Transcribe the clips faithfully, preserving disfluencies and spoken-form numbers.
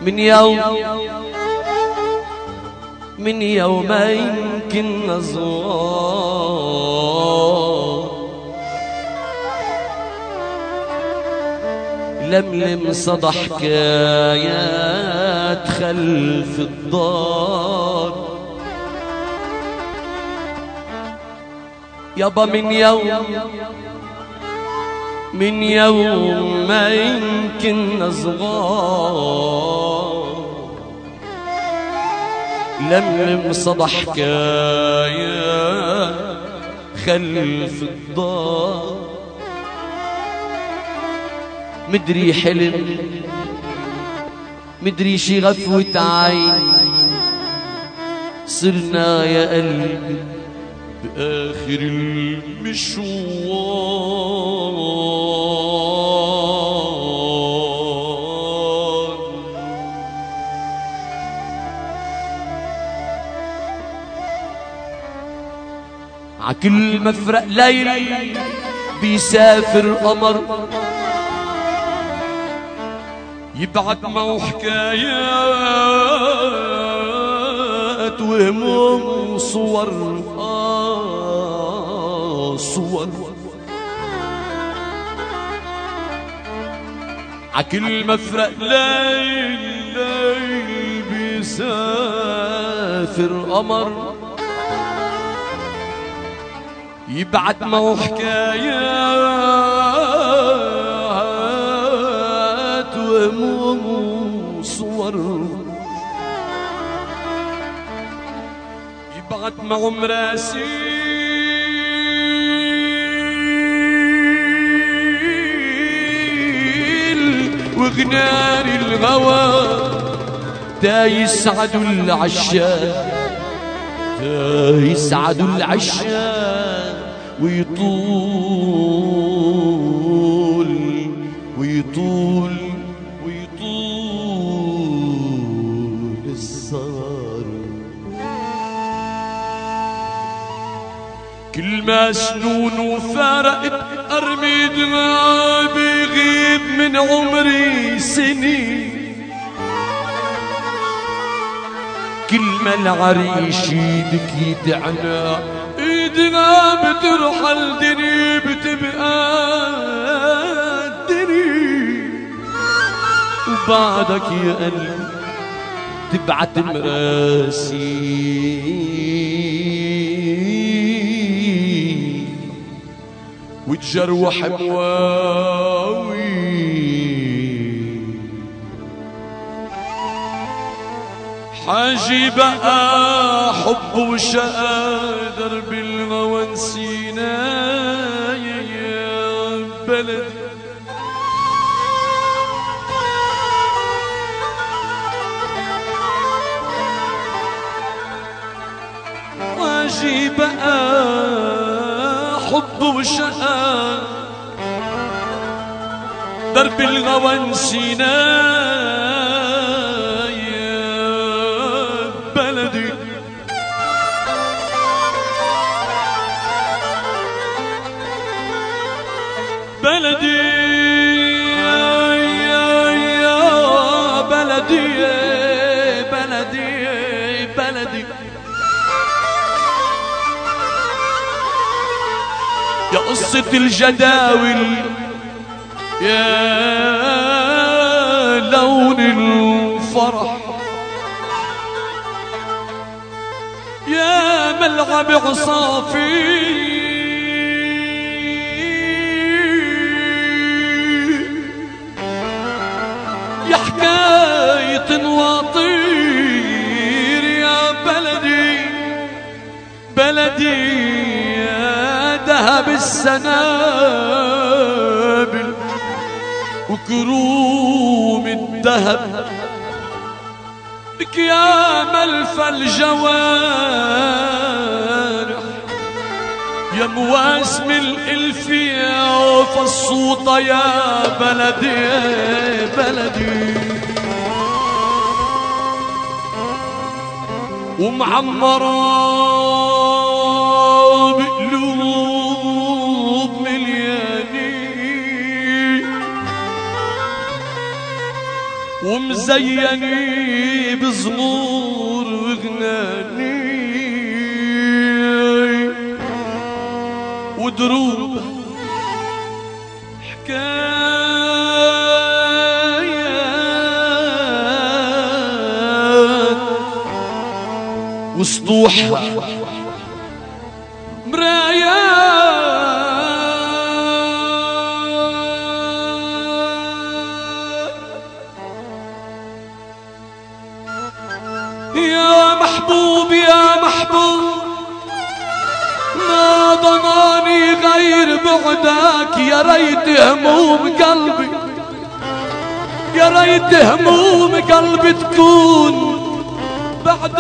من يوم من يومين كنا صغار لملم صدى حكايات خلف الدار يابا من يوم من يومين كنا صغار لملم صدى حكايات خلف الدار مدري حلم مدري شي غفوة عين صرنا يا قلبي بآخر المشوار عكل مفرق ليل بيسافر قمر يبعت معه حكايات وهموم وصور آه صور عكل مفرق ليل ليل بيسافر قمر يبعت معه حكايات وهموم وصور يبعت معه مراسيل وغنار الغوى تا يسعدوا العشاق تا يسعدوا العشاق ويطول ويطول ويطول السهر كل ما سنون وفارقت ارمي دماغي بيغيب من عمري سنين كل ما العريش ايدك يدعنا ايدنا بترحل دني بتبقى دني وبعدك يا قلبي تبعت مراسي وتجروح مواوي حاجي بقى حب وشقى درب الغوى نسينا يا بلدي حاجي بقى حب وشقى درب الغوى نسينا بلدي يا يا بلدي بلدي بلدي يا قصة الجداول يا لون الفرح يا ملعب عصافي يا حكاية وطير يا بلدي بلدي يا ذهب السنابل وكروم الذهب لك يا ملفى الجوارح يا مواسم الإلفية فالصوطة يا بلدي بلدي ومعمرة بقلوب مليانين ومزينة وزيني بزمور وغناني ودروب حكايات وسطوحها مرايات يا محبوب يا محبوب ما ضناني غير بعدك يا ريت هموم قلبي يا ريت هموم قلبي تكون بعد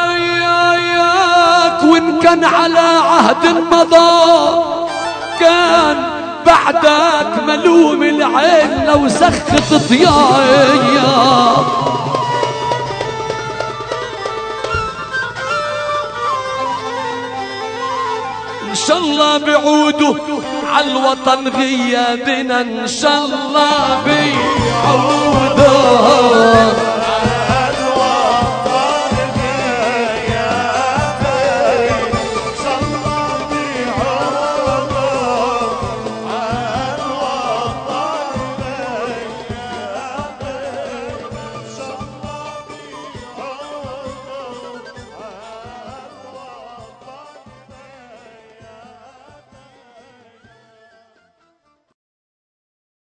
اياك وان كان على عهد مضى كان بعدك ملوم العين لو سخطت يا ان شاء الله بعوده عالوطن غيابنا ان شاء الله بيعوده